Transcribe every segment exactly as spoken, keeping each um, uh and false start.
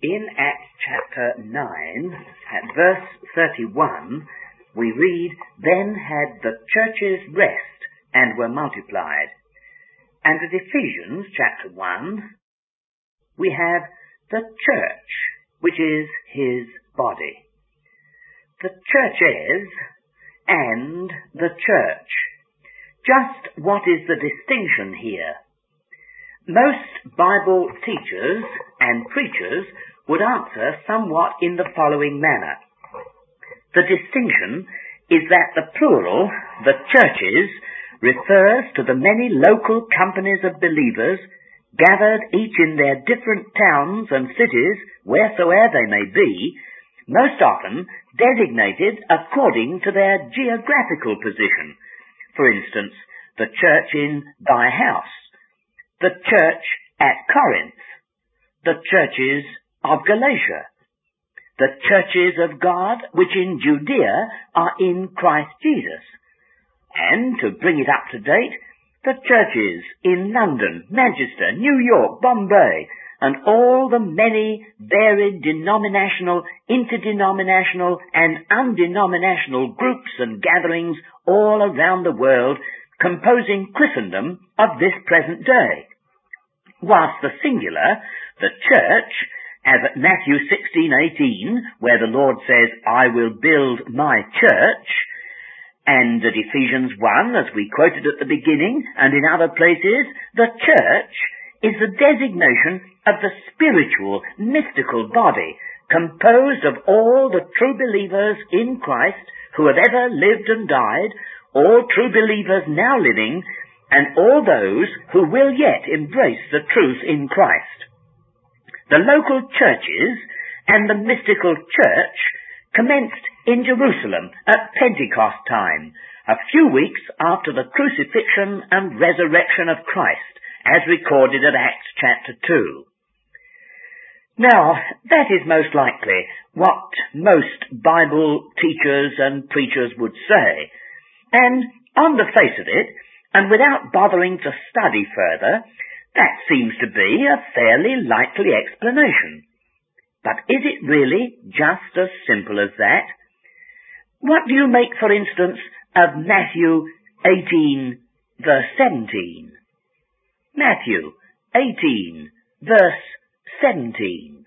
In Acts chapter nine, at verse thirty-one, we read, "Then had the churches rest and were multiplied." And at Ephesians chapter one, we have the church, which is his body. The churches and the church. Just what is the distinction here? Most Bible teachers and preachers would answer somewhat in the following manner. The distinction is that the plural, the churches, refers to the many local companies of believers gathered each in their different towns and cities, wheresoever they may be, most often designated according to their geographical position. For instance, the church in thy house, the church at Corinth, the churches of Galatia, the churches of God which in Judea are in Christ Jesus, and, to bring it up to date, the churches in London, Manchester, New York, Bombay, and all the many varied denominational, interdenominational, and undenominational groups and gatherings all around the world composing Christendom of this present day. Whilst the singular, the church, as at Matthew sixteen eighteen, where the Lord says, "I will build my church," and at Ephesians one, as we quoted at the beginning, and in other places, the church is the designation of the spiritual, mystical body, composed of all the true believers in Christ who have ever lived and died, all true believers now living, and all those who will yet embrace the truth in Christ. The local churches and the mystical church commenced in Jerusalem at Pentecost time, a few weeks after the crucifixion and resurrection of Christ, as recorded at Acts chapter two. Now, that is most likely what most Bible teachers and preachers would say, and on the face of it, and without bothering to study further, that seems to be a fairly likely explanation. But is it really just as simple as that? What do you make, for instance, of Matthew eighteen, verse seventeen? Matthew eighteen, verse seventeen.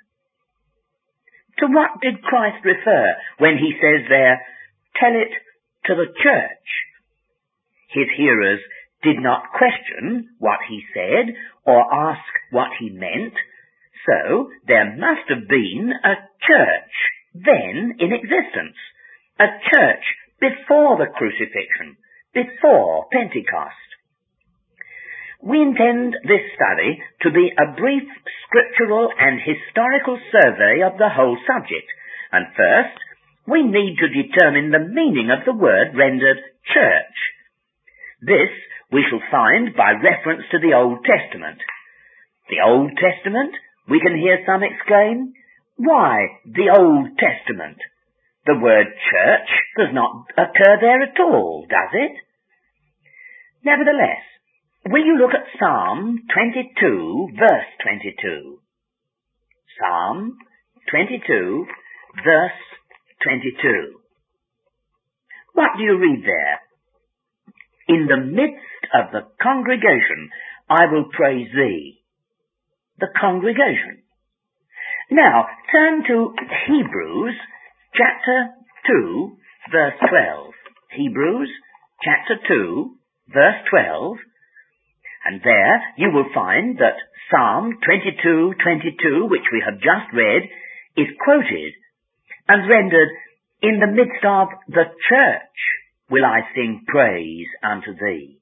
To what did Christ refer when he says there, "Tell it to the church"? His hearers did not question what he said or ask what he meant, so there must have been a church then in existence, a church before the crucifixion, before Pentecost. We intend this study to be a brief scriptural and historical survey of the whole subject, and first we need to determine the meaning of the word rendered church. This we shall find by reference to the Old Testament. The Old Testament? We can hear some exclaim. Why the Old Testament? The word church does not occur there at all, does it? Nevertheless, will you look at Psalm twenty-two, verse twenty-two? Psalm twenty-two, verse twenty-two. What do you read there? "In the midst of the congregation I will praise thee." The congregation. Now, turn to Hebrews chapter two, verse twelve. Hebrews chapter two, verse twelve. And there you will find that Psalm twenty-two, twenty-two, which we have just read, is quoted and rendered, "In the midst of the church will I sing praise unto thee."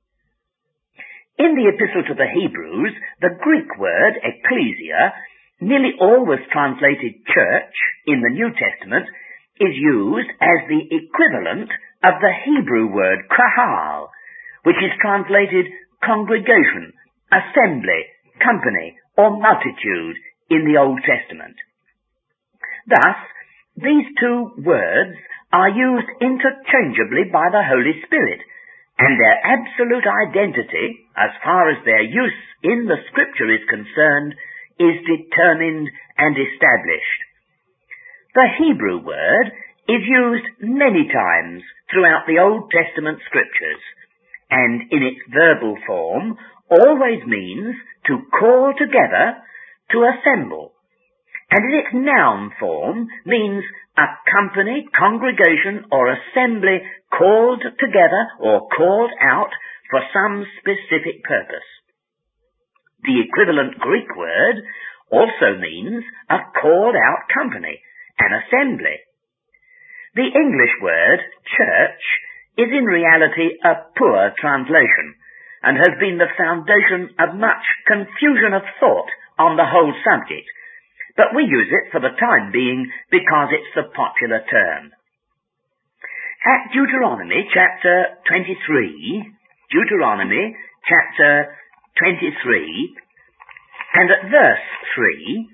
In the Epistle to the Hebrews, the Greek word ecclesia, nearly always translated church in the New Testament, is used as the equivalent of the Hebrew word kahal, which is translated congregation, assembly, company, or multitude in the Old Testament. Thus, these two words are used interchangeably by the Holy Spirit, and their absolute identity, as far as their use in the Scripture is concerned, is determined and established. The Hebrew word is used many times throughout the Old Testament scriptures, and in its verbal form always means to call together, to assemble, and in its noun form means a company, congregation, or assembly called together or called out for some specific purpose. The equivalent Greek word also means a called out company, an assembly. The English word church is in reality a poor translation and has been the foundation of much confusion of thought on the whole subject, but we use it for the time being because it's the popular term. At Deuteronomy chapter twenty-three, Deuteronomy chapter twenty-three, and at verse three,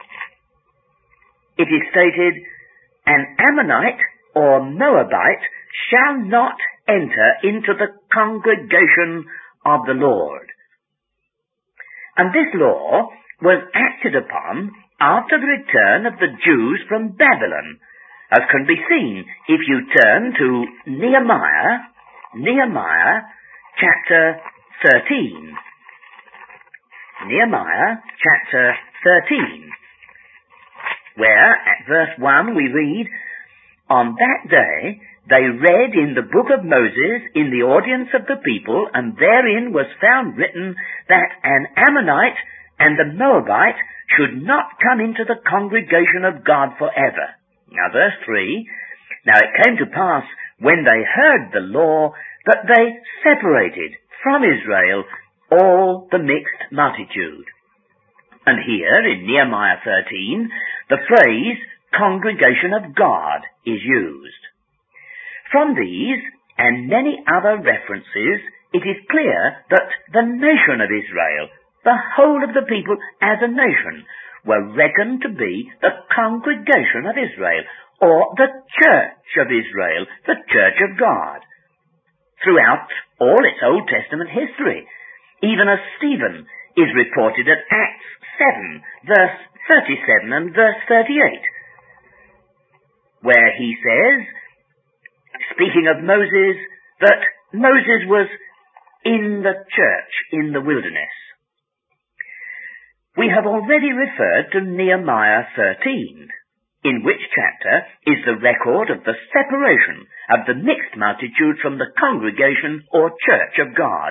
it is stated, "An Ammonite or Moabite shall not enter into the congregation of the Lord." And this law was acted upon after the return of the Jews from Babylon, as can be seen if you turn to Nehemiah, Nehemiah chapter thirteen. Nehemiah chapter thirteen, where at verse one we read, "On that day they read in the book of Moses in the audience of the people, and therein was found written that an Ammonite and the Moabite should not come into the congregation of God forever." Now verse three, "Now it came to pass when they heard the law that they separated from Israel all the mixed multitude." And here in Nehemiah thirteen, the phrase congregation of God is used. From these and many other references, it is clear that the nation of Israel, the whole of the people as a nation, were reckoned to be the congregation of Israel, or the church of Israel, the church of God. Throughout all its Old Testament history, even as Stephen is reported at Acts seven, verse thirty-seven and verse thirty-eight, where he says, speaking of Moses, that Moses was in the church in the wilderness. We have already referred to Nehemiah thirteen, in which chapter is the record of the separation of the mixed multitude from the congregation or church of God.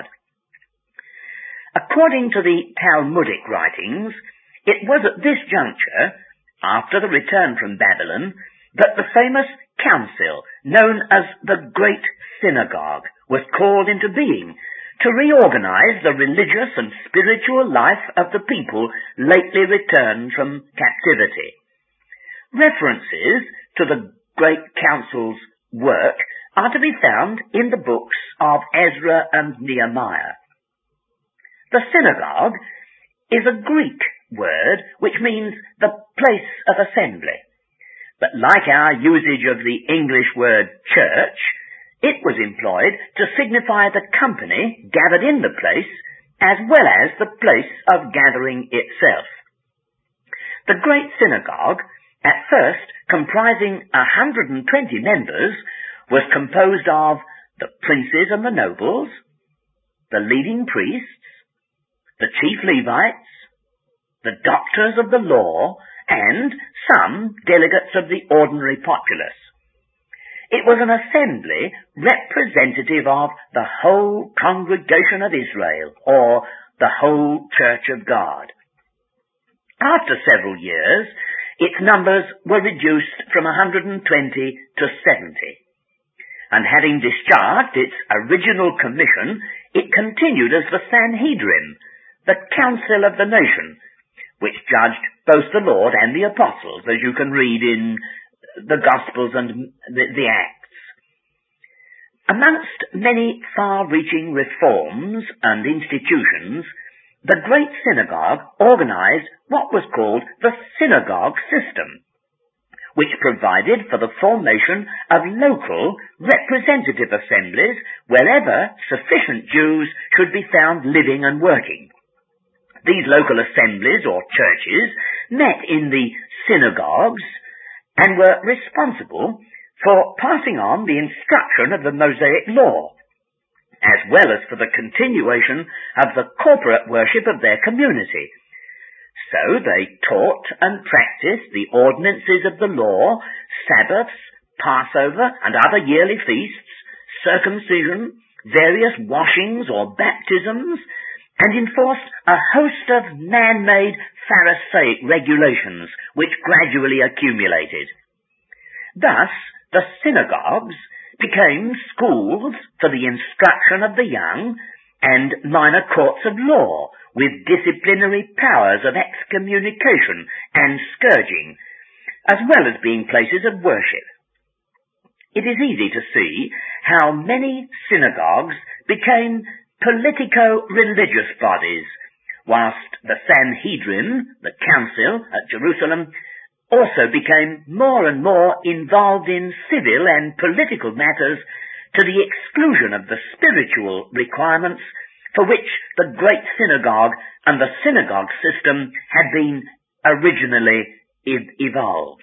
According to the Talmudic writings, it was at this juncture, after the return from Babylon, that the famous council, known as the Great Synagogue, was called into being to reorganize the religious and spiritual life of the people lately returned from captivity. References to the Great Council's work are to be found in the books of Ezra and Nehemiah. The synagogue is a Greek word which means the place of assembly. But like our usage of the English word church, it was employed to signify the company gathered in the place as well as the place of gathering itself. The Great Synagogue, at first comprising a hundred and twenty members, was composed of the princes and the nobles, the leading priests, the chief Levites, the doctors of the law, and some delegates of the ordinary populace. It was an assembly representative of the whole congregation of Israel, or the whole church of God. After several years, its numbers were reduced from one hundred twenty to seventy. And having discharged its original commission, it continued as the Sanhedrin, the council of the nation, which judged both the Lord and the apostles, as you can read in the Gospels and the, the Acts. Amongst many far-reaching reforms and institutions, the Great Synagogue organized what was called the synagogue system, which provided for the formation of local representative assemblies wherever sufficient Jews should be found living and working. These local assemblies or churches met in the synagogues and were responsible for passing on the instruction of the Mosaic law, as well as for the continuation of the corporate worship of their community. So they taught and practiced the ordinances of the law, Sabbaths, Passover, and other yearly feasts, circumcision, various washings or baptisms, and enforced a host of man-made Pharisaic regulations which gradually accumulated. Thus, the synagogues became schools for the instruction of the young and minor courts of law with disciplinary powers of excommunication and scourging, as well as being places of worship. It is easy to see how many synagogues became politico-religious bodies, whilst the Sanhedrin, the council at Jerusalem, also became more and more involved in civil and political matters to the exclusion of the spiritual requirements for which the great synagogue and the synagogue system had been originally ev- evolved.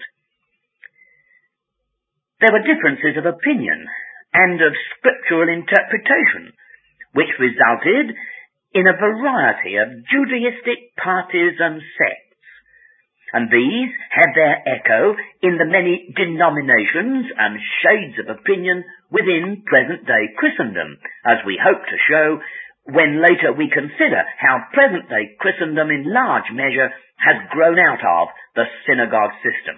There were differences of opinion and of scriptural interpretation, which resulted in a variety of Judaistic parties and sects. And these had their echo in the many denominations and shades of opinion within present-day Christendom, as we hope to show when later we consider how present-day Christendom in large measure has grown out of the synagogue system.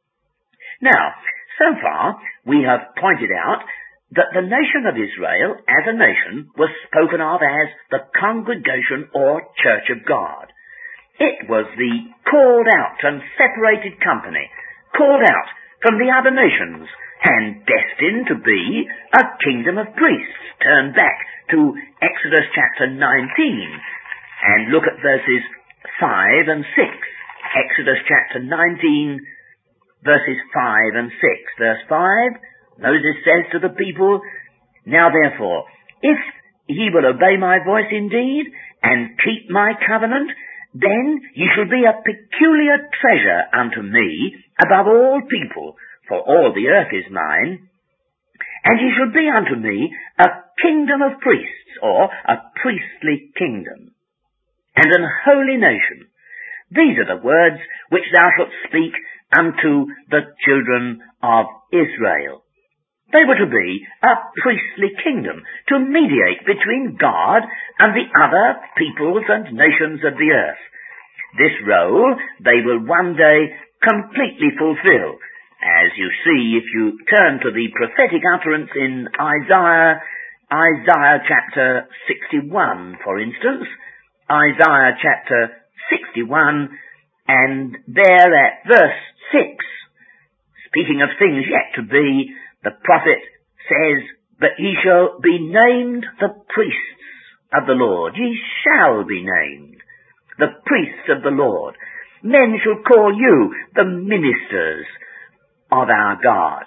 Now, so far we have pointed out that the nation of Israel as a nation was spoken of as the congregation or church of God. It was the called out and separated company, called out from the other nations, and destined to be a kingdom of priests. Turn back to Exodus chapter nineteen and look at verses five and six. Exodus chapter nineteen, verses five and six. Verse five, Moses says to the people, "Now therefore, if ye will obey my voice indeed, and keep my covenant, then ye shall be a peculiar treasure unto me above all people, for all the earth is mine. And ye shall be unto me a kingdom of priests," or a priestly kingdom, "and an holy nation. These are the words which thou shalt speak unto the children of Israel." They were to be a priestly kingdom, to mediate between God and the other peoples and nations of the earth. This role they will one day completely fulfill, as you see if you turn to the prophetic utterance in Isaiah, Isaiah chapter sixty-one, for instance. Isaiah chapter sixty-one, and there at verse six, speaking of things yet to be, the prophet says, "But ye shall be named the priests of the Lord." Ye shall be named the priests of the Lord. Men shall call you the ministers of our God.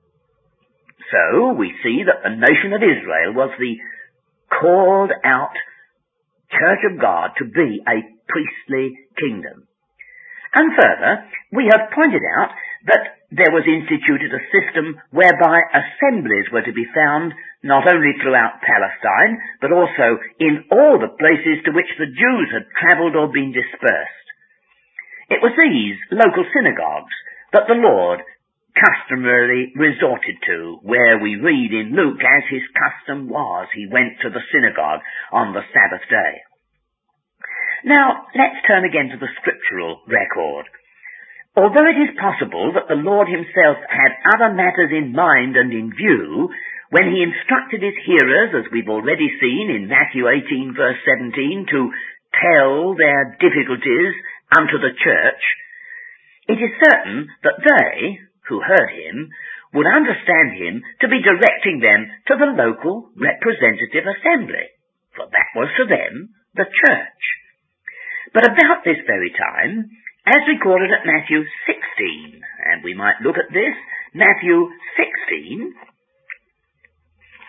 So we see that the nation of Israel was the called out church of God to be a priestly kingdom. And further, we have pointed out that there was instituted a system whereby assemblies were to be found not only throughout Palestine, but also in all the places to which the Jews had travelled or been dispersed. It was these local synagogues that the Lord customarily resorted to, where we read in Luke, as his custom was, he went to the synagogue on the Sabbath day. Now, let's turn again to the scriptural record. Although it is possible that the Lord himself had other matters in mind and in view when he instructed his hearers, as we've already seen in Matthew eighteen, verse seventeen, to tell their difficulties unto the church, it is certain that they, who heard him, would understand him to be directing them to the local representative assembly, for that was to them the church. But about this very time, as recorded at Matthew sixteen, and we might look at this, Matthew sixteen,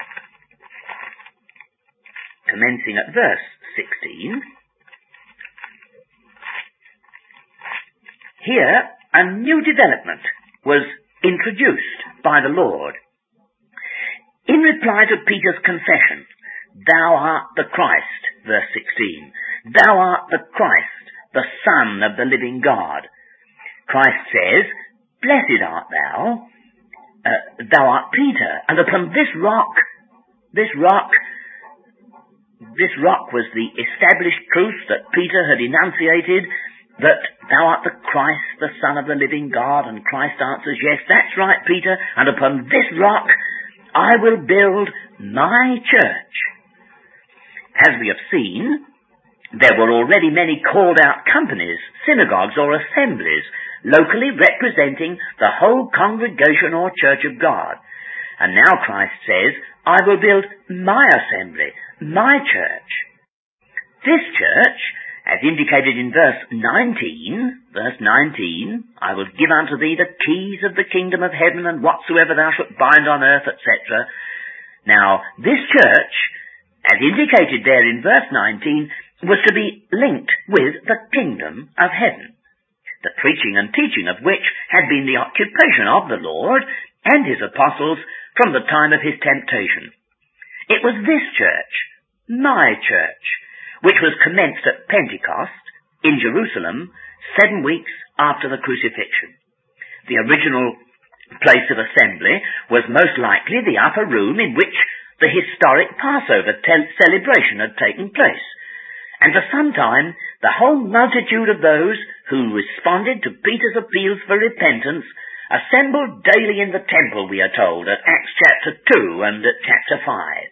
commencing at verse sixteen, here a new development was introduced by the Lord. In reply to Peter's confession, "Thou art the Christ," verse sixteen, "Thou art the Christ, the Son of the living God," Christ says, "Blessed art thou, uh, thou art Peter, and upon this rock, this rock, this rock was the established truth that Peter had enunciated, that thou art the Christ, the Son of the living God," and Christ answers, "Yes, that's right, Peter, and upon this rock I will build my church." As we have seen, there were already many called-out companies, synagogues or assemblies, locally representing the whole congregation or church of God. And now Christ says, "I will build my assembly, my church." This church, as indicated in verse nineteen, verse nineteen, "I will give unto thee the keys of the kingdom of heaven, and whatsoever thou shalt bind on earth," et cetera. Now, this church, as indicated there in verse nineteen, was to be linked with the kingdom of heaven, the preaching and teaching of which had been the occupation of the Lord and his apostles from the time of his temptation. It was this church, my church, which was commenced at Pentecost in Jerusalem, seven weeks after the crucifixion. The original place of assembly was most likely the upper room in which the historic Passover celebration had taken place. And for some time, the whole multitude of those who responded to Peter's appeals for repentance assembled daily in the temple, we are told, at Acts chapter two and at chapter five.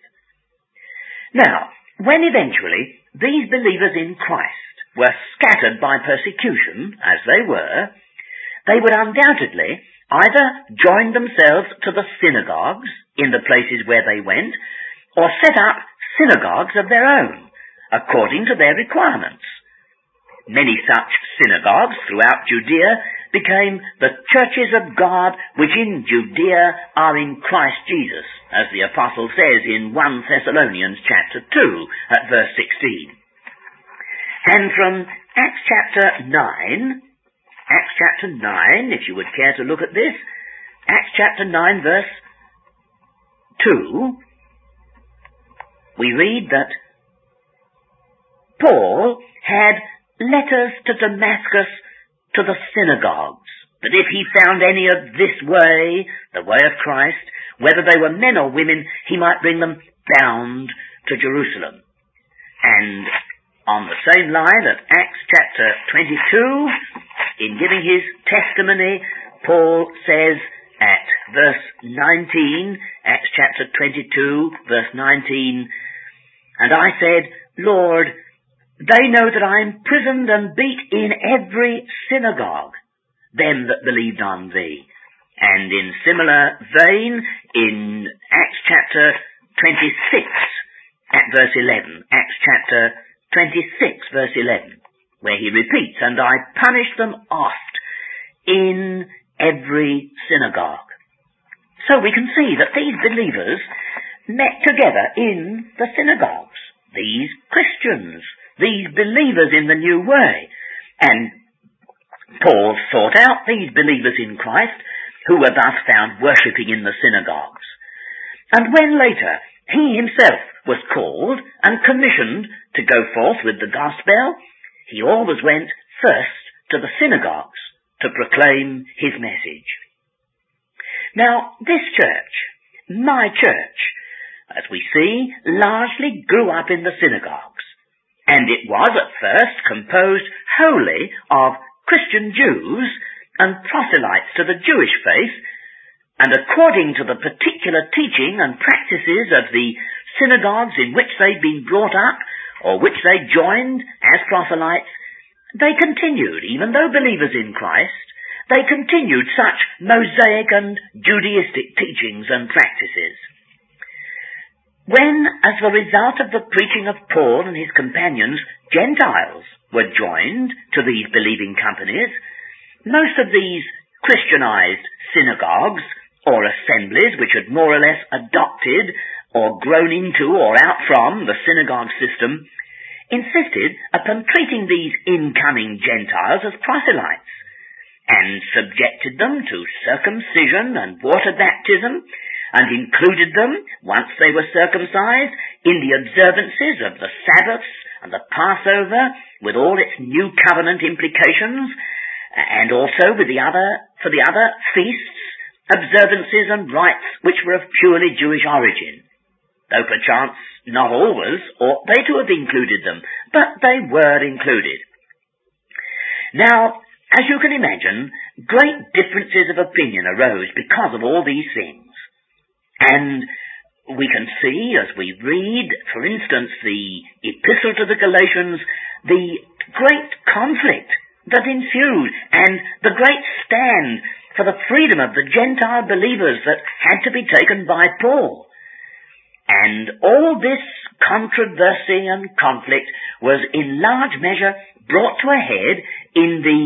Now, when eventually these believers in Christ were scattered by persecution, as they were, they would undoubtedly either join themselves to the synagogues in the places where they went, or set up synagogues of their own, according to their requirements. Many such synagogues throughout Judea became the churches of God which in Judea are in Christ Jesus, as the apostle says in First Thessalonians chapter two at verse sixteen. And from Acts chapter nine, Acts chapter nine, if you would care to look at this, Acts chapter nine verse two, we read that Paul had letters to Damascus to the synagogues, that if he found any of this way, the way of Christ, whether they were men or women, he might bring them bound to Jerusalem. And on the same line at Acts chapter twenty-two, in giving his testimony, Paul says at verse nineteen, Acts chapter twenty-two, verse nineteen, "And I said, Lord, they know that I am imprisoned and beat in every synagogue, them that believed on thee." And in similar vein, in Acts chapter twenty-six, at verse eleven, Acts chapter twenty-six, verse eleven, where he repeats, "And I punished them oft in every synagogue." So we can see that these believers met together in the synagogues, these Christians, these believers in the new way. And Paul sought out these believers in Christ who were thus found worshipping in the synagogues. And when later he himself was called and commissioned to go forth with the gospel, he always went first to the synagogues to proclaim his message. Now, this church, my church, as we see, largely grew up in the synagogues. And it was at first composed wholly of Christian Jews and proselytes to the Jewish faith, and according to the particular teaching and practices of the synagogues in which they'd been brought up, or which they joined as proselytes, they continued, even though believers in Christ, they continued such Mosaic and Judaistic teachings and practices. When, as the result of the preaching of Paul and his companions, Gentiles were joined to these believing companies, most of these Christianized synagogues or assemblies which had more or less adopted or grown into or out from the synagogue system insisted upon treating these incoming Gentiles as proselytes. and subjected them to circumcision and water baptism, and included them, once they were circumcised, in the observances of the Sabbaths and the Passover, with all its new covenant implications, and also with the other, for the other feasts, observances and rites which were of purely Jewish origin, though perchance not always ought they to have included them, but they were included. Now, as you can imagine, great differences of opinion arose because of all these things. And we can see, as we read, for instance, the Epistle to the Galatians, the great conflict that ensued and the great stand for the freedom of the Gentile believers that had to be taken by Paul. And all this controversy and conflict was in large measure brought to a head in the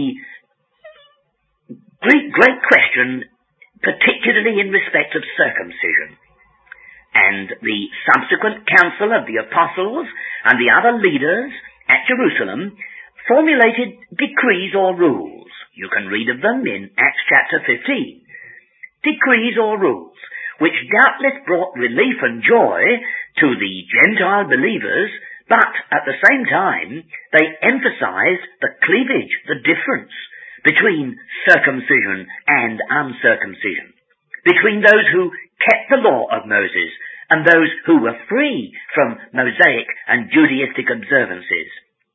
great, great question, particularly in respect of circumcision. And the subsequent council of the apostles and the other leaders at Jerusalem formulated decrees or rules. You can read of them in Acts chapter fifteen. Decrees or rules, which doubtless brought relief and joy to the Gentile believers, but at the same time they emphasized the cleavage, the difference between circumcision and uncircumcision, between those who kept the law of Moses and those who were free from Mosaic and Judaistic observances.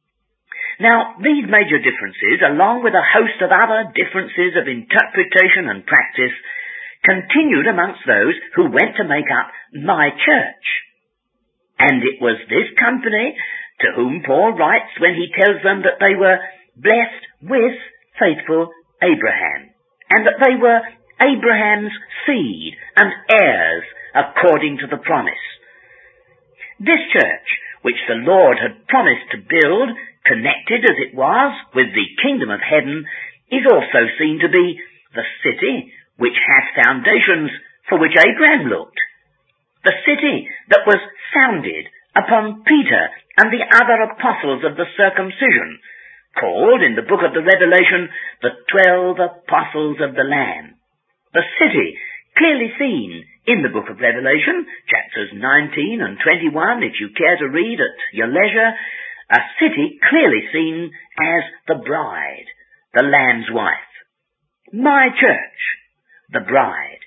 Now, these major differences, along with a host of other differences of interpretation and practice, continued amongst those who went to make up my church. And it was this company to whom Paul writes when he tells them that they were blessed with faithful Abraham, and that they were Abraham's seed and heirs according to the promise. This church, which the Lord had promised to build, connected as it was with the kingdom of heaven, is also seen to be the city which has foundations for which Abraham looked. The city that was founded upon Peter and the other apostles of the circumcision, called in the book of the Revelation the twelve apostles of the Lamb. The city clearly seen in the book of Revelation, chapters nineteen and twenty-one, if you care to read at your leisure, a city clearly seen as the bride, the Lamb's wife. My church, the bride.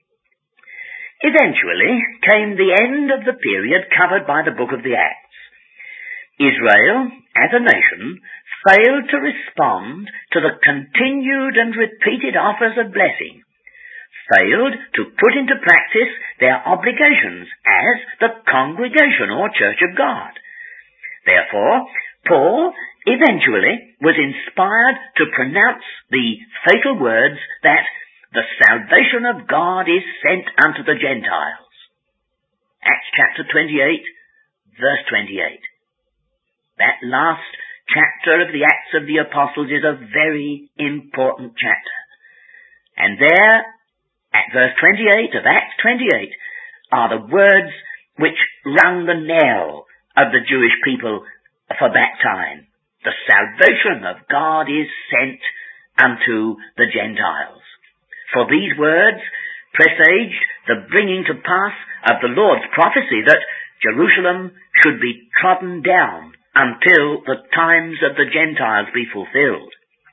Eventually came the end of the period covered by the book of the Acts. Israel, as a nation, failed to respond to the continued and repeated offers of blessing, failed to put into practice their obligations as the congregation or church of God. Therefore, Paul eventually was inspired to pronounce the fatal words that the salvation of God is sent unto the Gentiles. Acts chapter twenty-eight, verse twenty-eight. That last chapter of the Acts of the Apostles is a very important chapter. And there, at verse twenty-eight of Acts twenty-eight, are the words which rung the knell of the Jewish people for that time. The salvation of God is sent unto the Gentiles. For these words presaged the bringing to pass of the Lord's prophecy that Jerusalem should be trodden down until the times of the Gentiles be fulfilled.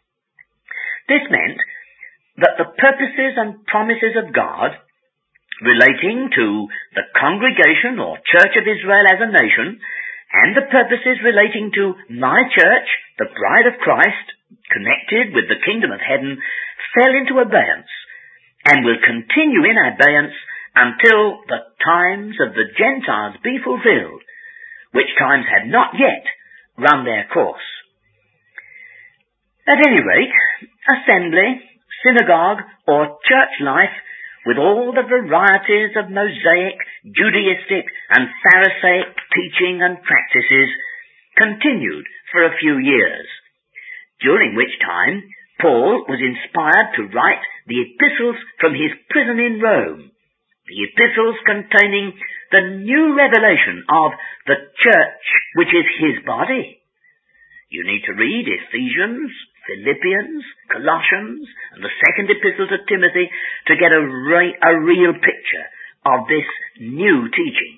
This meant that the purposes and promises of God relating to the congregation or church of Israel as a nation, and the purposes relating to my church, the bride of Christ, connected with the kingdom of heaven, fell into abeyance and will continue in abeyance until the times of the Gentiles be fulfilled, which times had not yet run their course. At any rate, assembly, synagogue, or church life, with all the varieties of Mosaic, Judaistic, and Pharisaic teaching and practices, continued for a few years, during which time Paul was inspired to write the epistles from his prison in Rome, the epistles containing the new revelation of the church, which is his body. You need to read Ephesians, Philippians, Colossians, and the second epistle to Timothy to get a, re- a real picture of this new teaching.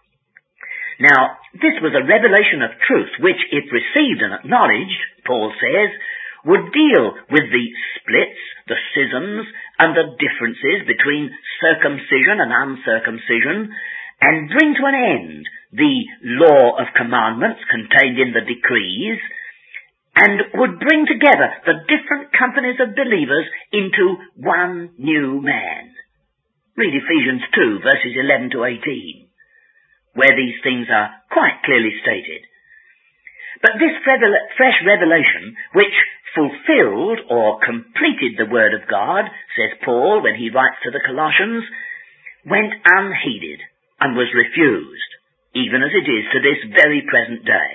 Now, this was a revelation of truth which, if received and acknowledged, Paul says, would deal with the splits, the schisms, and the differences between circumcision and uncircumcision, and bring to an end the law of commandments contained in the decrees, and would bring together the different companies of believers into one new man. Read Ephesians two, verses eleven to eighteen, where these things are quite clearly stated. But this fresh revelation, which fulfilled or completed the Word of God, says Paul when he writes to the Colossians, went unheeded and was refused, even as it is to this very present day.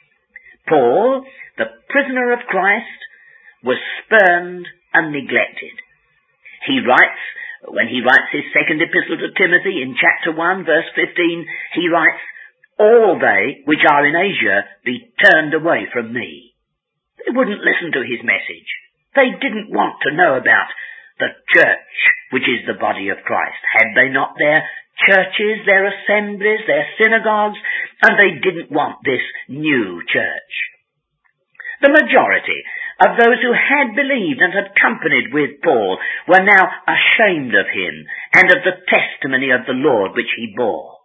Paul, the prisoner of Christ, was spurned and neglected. He writes, when he writes his second epistle to Timothy in chapter one, verse fifteen, he writes, "All they which are in Asia be turned away from me." They wouldn't listen to his message. They didn't want to know about the church, which is the body of Christ. Had they not their churches, their assemblies, their synagogues, and they didn't want this new church. The majority of those who had believed and had companied with Paul were now ashamed of him and of the testimony of the Lord which he bore.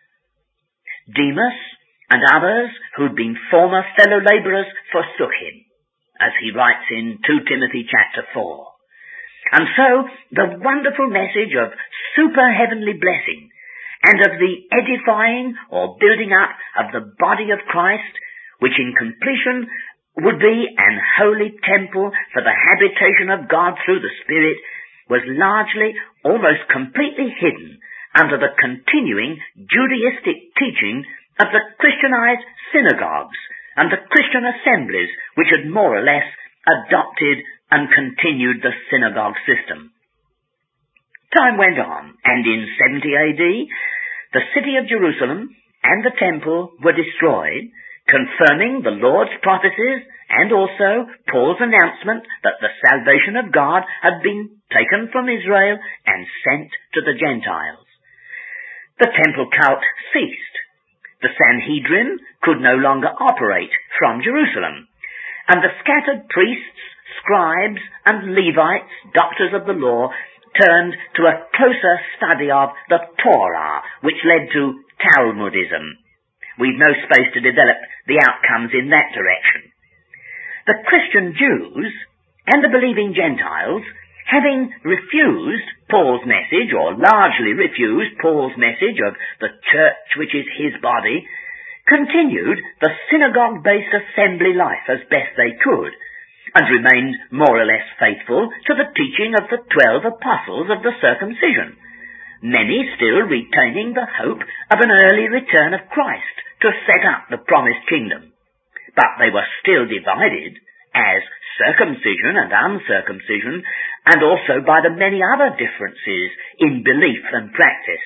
Demas and others who'd been former fellow labourers forsook him, as he writes in two Timothy chapter four. And so the wonderful message of super heavenly blessing and of the edifying or building up of the body of Christ, which in completion would be an holy temple for the habitation of God through the Spirit, was largely, almost completely hidden under the continuing Judaistic teaching of the Christianized synagogues and the Christian assemblies which had more or less adopted and continued the synagogue system. Time went on, and in seventy A D, the city of Jerusalem and the temple were destroyed, confirming the Lord's prophecies and also Paul's announcement that the salvation of God had been taken from Israel and sent to the Gentiles. The temple cult ceased. The Sanhedrin could no longer operate from Jerusalem, and the scattered priests, scribes, and Levites, doctors of the law, turned to a closer study of the Torah, which led to Talmudism. We've no space to develop the outcomes in that direction. The Christian Jews and the believing Gentiles, having refused Paul's message, or largely refused Paul's message of the church which is his body, continued the synagogue-based assembly life as best they could, and remained more or less faithful to the teaching of the twelve apostles of the circumcision, many still retaining the hope of an early return of Christ to set up the promised kingdom. But they were still divided as circumcision and uncircumcision, and also by the many other differences in belief and practice.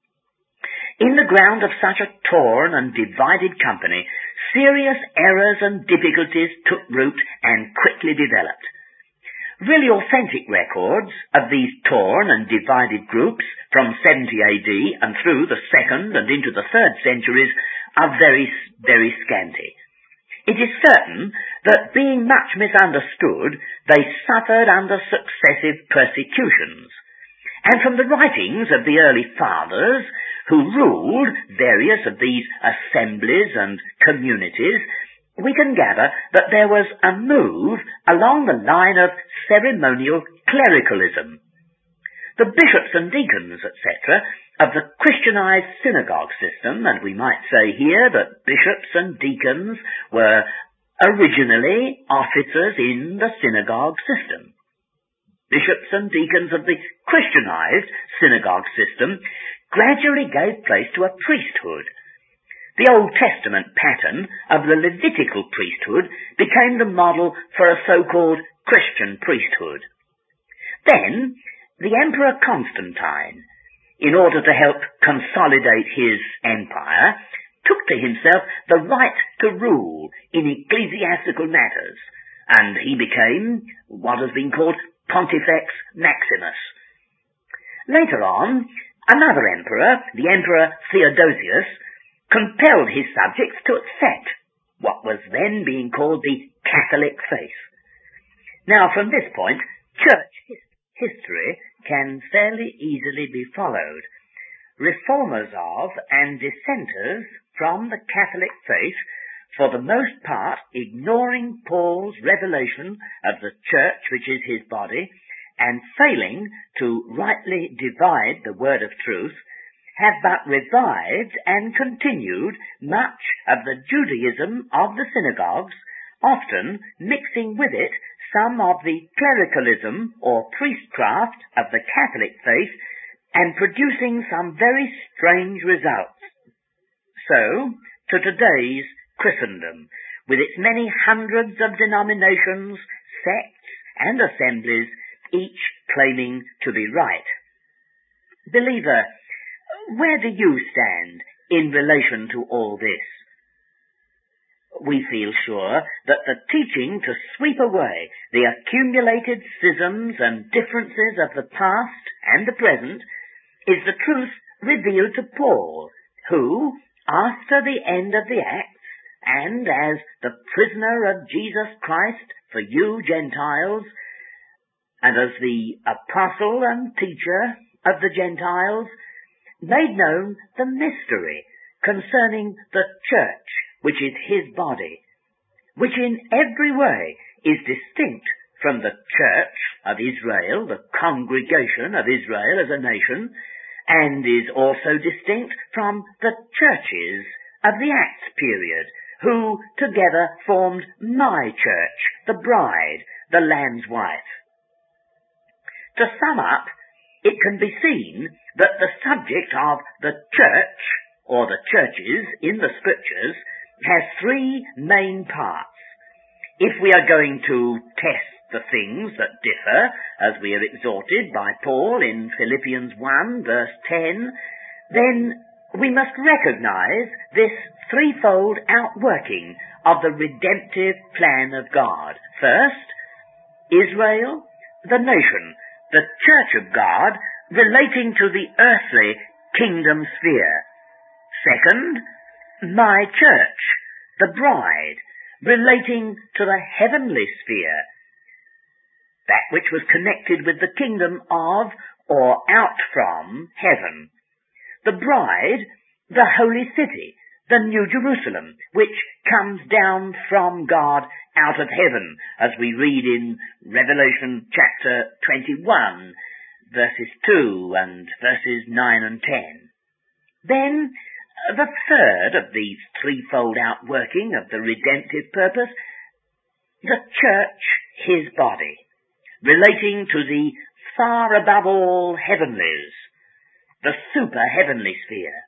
In the ground of such a torn and divided company, serious errors and difficulties took root and quickly developed. Really authentic records of these torn and divided groups from seventy A D and through the second and into the third centuries are very, very scanty. It is certain that, being much misunderstood, they suffered under successive persecutions. And from the writings of the early fathers, who ruled various of these assemblies and communities, we can gather that there was a move along the line of ceremonial clericalism. The bishops and deacons, et cetera, of the Christianized synagogue system, and we might say here that bishops and deacons were originally officers in the synagogue system. Bishops and deacons of the Christianized synagogue system gradually gave place to a priesthood. The Old Testament pattern of the Levitical priesthood became the model for a so-called Christian priesthood. Then, the Emperor Constantine, in order to help consolidate his empire, took to himself the right to rule in ecclesiastical matters, and he became what has been called Pontifex Maximus. Later on, another emperor, the Emperor Theodosius, compelled his subjects to accept what was then being called the Catholic faith. Now, from this point, church his- history can fairly easily be followed. Reformers of and dissenters from the Catholic faith, for the most part ignoring Paul's revelation of the church which is his body, and failing to rightly divide the word of truth, have but revived and continued much of the Judaism of the synagogues, often mixing with it some of the clericalism or priestcraft of the Catholic faith, and producing some very strange results. So, to today's Christendom, with its many hundreds of denominations, sects, and assemblies, each claiming to be right. Believer, where do you stand in relation to all this? We feel sure that the teaching to sweep away the accumulated schisms and differences of the past and the present is the truth revealed to Paul, who, after the end of the Acts, and as the prisoner of Jesus Christ for you Gentiles, and as the apostle and teacher of the Gentiles, made known the mystery concerning the church, which is his body, which in every way is distinct from the church of Israel, the congregation of Israel as a nation, and is also distinct from the churches of the Acts period, who together formed my church, the bride, the Lamb's wife. To sum up, it can be seen that the subject of the church, or the churches in the Scriptures, has three main parts. If we are going to test the things that differ, as we are exhorted by Paul in Philippians one, verse ten, then we must recognize this threefold outworking of the redemptive plan of God. First, Israel, the nation, the church of God, relating to the earthly kingdom sphere. Second, my church, the bride, relating to the heavenly sphere, that which was connected with the kingdom of or out from heaven. The bride, the holy city, the New Jerusalem, which comes down from God out of heaven, as we read in Revelation chapter twenty-one, verses two and verses nine and ten. Then, the third of these threefold outworking of the redemptive purpose, the church, his body, relating to the far above all heavenlies, the super-heavenly sphere.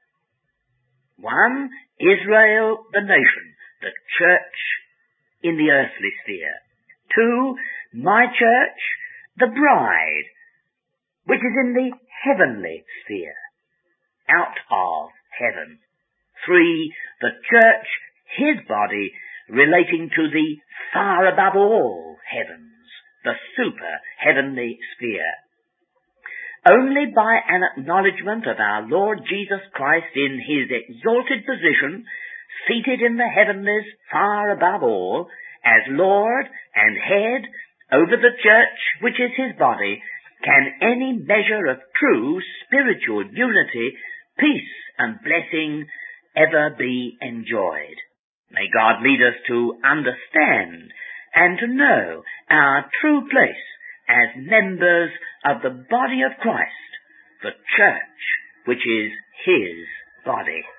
One, Israel, the nation, the church in the earthly sphere. Two, my church, the bride, which is in the heavenly sphere, out of heaven. Three, the church, his body, relating to the far above all heavens, the super-heavenly sphere. Only by an acknowledgement of our Lord Jesus Christ in his exalted position, seated in the heavenlies far above all, as Lord and head over the church which is his body, can any measure of true spiritual unity, peace and blessing ever be enjoyed. May God lead us to understand and to know our true place as members of the body of Christ, the church, which is his body.